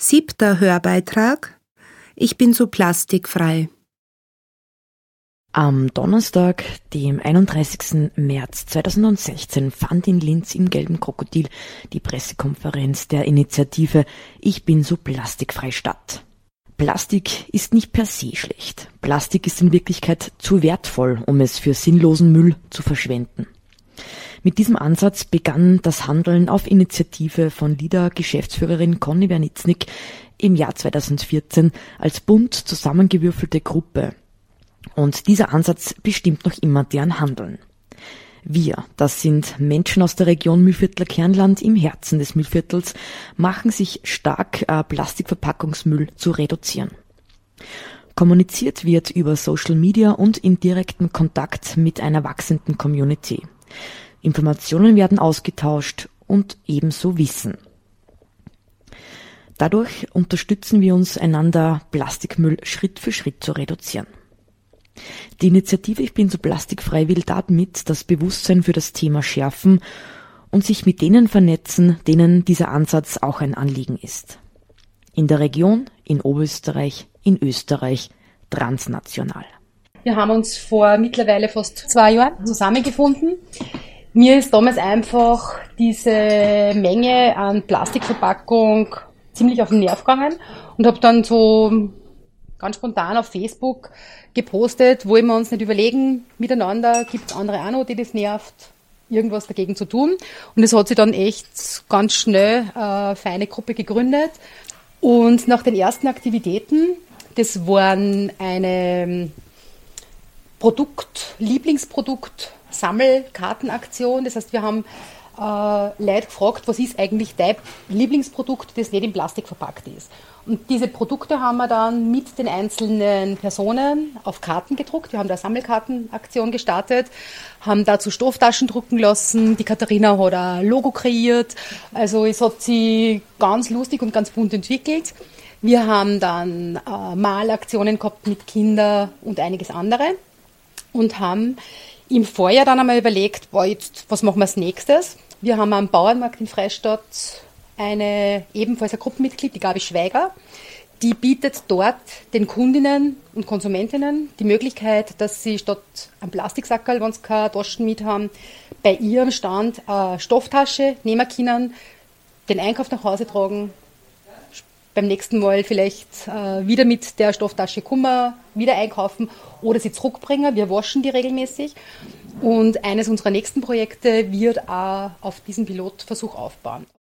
7. Hörbeitrag. Ich bin so plastikfrei. Am Donnerstag, dem 31. März 2016, fand in Linz im Gelben Krokodil die Pressekonferenz der Initiative Ich bin so plastikfrei statt. Plastik ist nicht per se schlecht. Plastik ist in Wirklichkeit zu wertvoll, um es für sinnlosen Müll zu verschwenden. Mit diesem Ansatz begann das Handeln auf Initiative von LIDA-Geschäftsführerin Conny Wernitznik im Jahr 2014 als bunt zusammengewürfelte Gruppe. Und dieser Ansatz bestimmt noch immer deren Handeln. Wir, das sind Menschen aus der Region Mühlviertler Kernland im Herzen des Mühlviertels, machen sich stark, Plastikverpackungsmüll zu reduzieren. Kommuniziert wird über Social Media und in direktem Kontakt mit einer wachsenden Community. Informationen werden ausgetauscht und ebenso Wissen. Dadurch unterstützen wir uns einander, Plastikmüll Schritt für Schritt zu reduzieren. Die Initiative Ich bin so plastikfrei will damit das Bewusstsein für das Thema schärfen und sich mit denen vernetzen, denen dieser Ansatz auch ein Anliegen ist. In der Region, in Oberösterreich, in Österreich, transnational. Wir haben uns vor mittlerweile fast 2 Jahren zusammengefunden. Mir ist damals einfach diese Menge an Plastikverpackung ziemlich auf den Nerv gegangen und habe dann so ganz spontan auf Facebook gepostet, wollen wir uns nicht überlegen, miteinander, gibt es andere auch noch, die das nervt, irgendwas dagegen zu tun. Und es hat sich dann echt ganz schnell eine feine Gruppe gegründet. Und nach den ersten Aktivitäten, das waren eine Lieblingsprodukt-Sammelkartenaktion. Das heißt, wir haben Leute gefragt, was ist eigentlich dein Lieblingsprodukt, das nicht in Plastik verpackt ist. Und diese Produkte haben wir dann mit den einzelnen Personen auf Karten gedruckt. Wir haben da eine Sammelkartenaktion gestartet, haben dazu Stofftaschen drucken lassen. Die Katharina hat ein Logo kreiert. Also es hat sich ganz lustig und ganz bunt entwickelt. Wir haben dann Malaktionen gehabt mit Kindern und einiges andere und haben im Vorjahr dann einmal überlegt, was machen wir als nächstes? Wir haben am Bauernmarkt in Freistadt ebenfalls ein Gruppenmitglied, die Gabi Schweiger. Die bietet dort den Kundinnen und Konsumentinnen die Möglichkeit, dass sie statt einem Plastiksackerl, wenn sie keine Taschen mit haben, bei ihrem Stand eine Stofftasche nehmen können, den Einkauf nach Hause tragen, beim nächsten Mal vielleicht wieder mit der Stofftasche kommen, wieder einkaufen oder sie zurückbringen. Wir waschen die regelmäßig. Und eines unserer nächsten Projekte wird auch auf diesen Pilotversuch aufbauen.